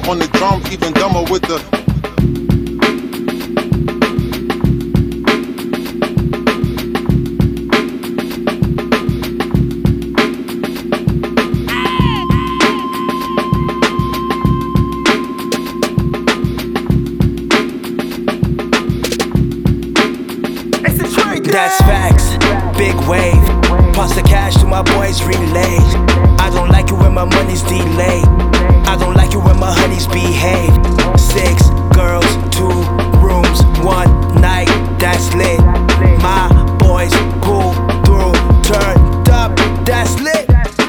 on the drum, even dumber with the. That's facts, big wave. Pass the cash to my boys, relay. I don't like it when my money's delayed. I don't like it when my honeys behave. 6 girls, 2 rooms, 1 night, that's lit. My boys pull through, turned up, that's lit.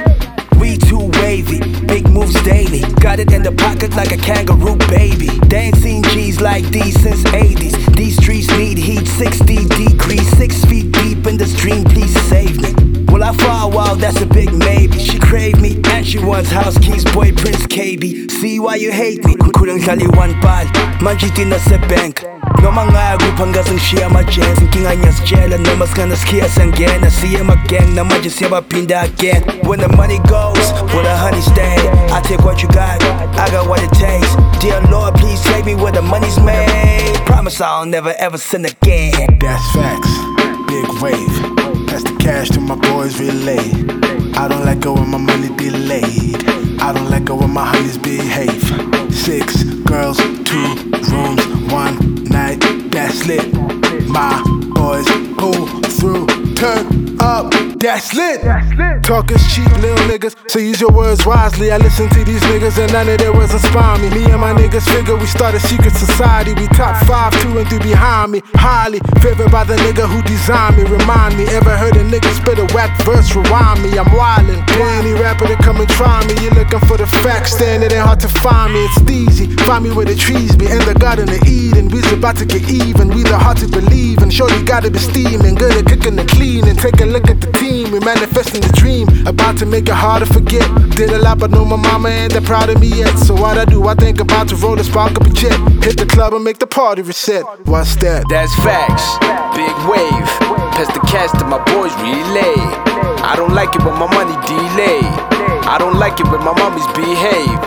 We too wavy, big moves daily. Got it in the pocket like a kangaroo baby. They ain't seen G's like these since 80s. These streets need heat, 60 degrees, 6 feet deep in the stream, please save me. Will I fall? Well, that's a big maybe. She crave me and she wants house keys, boy Prince KB. See why you hate me? Kulang kaliwan pal, manjitin na sa bank. No mga group hanggang siya ma-jens. Kinga niya sa jela, no mas ka naskia sanggen. Na siya mag-gang, na majin siya mapinda again. When the money goes, when the honey stay, I take what you got, I got what it takes. Dear Lord, please take me where the money's made. Promise I'll never ever sin again. That's facts, big wave. Pass the cash to my boys, relay. I don't like it when my money delayed. I don't like it when my honeys behave. 6 girls, 2 rooms, 1 night, that's lit. My boys pull through, turn up, that's lit. Talk is cheap, little niggas, so use your words wisely. I listen to these niggas and none of their words inspire me. Me and my niggas figure we start a secret society. We top 5, 2 and 3 behind me. Highly favored by the nigga who designed me. Remind me, ever heard a nigga spit a whack verse? Rewind me, I'm wildin'. Any rapper to come and try me, you looking for the facts, then it ain't hard to find me. It's easy, find me where the trees be in the Garden of Eden. We's about to get even, we the hard to believe. And shorty gotta be steaming, good at cooking and cleaning. Take a look at the team, we manifesting the dream. About to make it hard to forget. Did a lot but know my mama ain't that proud of me yet. So what I do, I think about to roll a spark up a jet. Hit the club and make the party reset. What's that? That's facts, big wave. Pass the cash to my boys, relay. I don't like it when my money delayed. I don't like it when my mommies behave.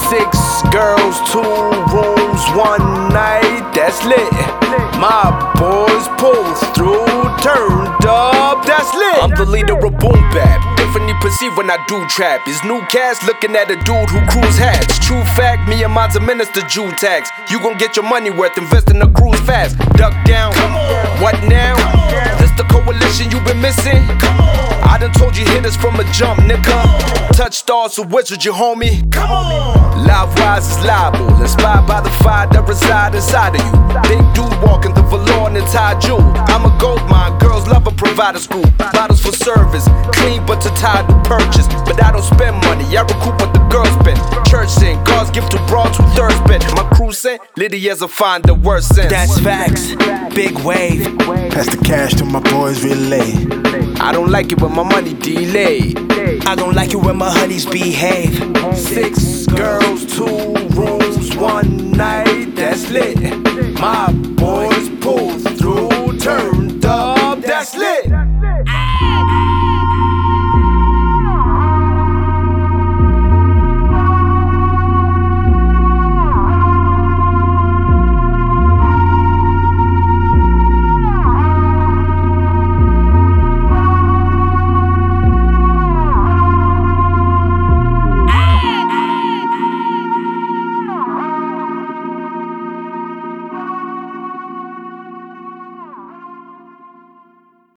6 girls, 2 rooms, 1 night, that's lit. My boys pull through, turned up, that's lit. I'm the leader of Boom Bap, differently perceived when I do trap. Is new cast looking at a dude who cruise hats. True fact, me and mine's a minister Jew tax. You gon' get your money worth, invest in a cruise fast. Duck down, what now? This the coalition you been missing? I done told you hit us from a jump, nigga. Touch stars with wizards, you homie. Live wise is liable, inspired by the fire that reside inside of you. Big dude walking the velour and tied jewel. I'm a gold mine, girls love a provider school. Bottles for service, clean but to tie to purchase. But I don't spend money, I recoup what the girls spend. Church sing, God's gift to broads who thirst bent. My crew sent, Lydia's a find the worst sense. That's facts, big wave. Pass the cash to my boys, relay. I don't like it when my money delayed. I don't like it when my honeys behave. 6 girls, 2 rooms, 1 night, that's lit. My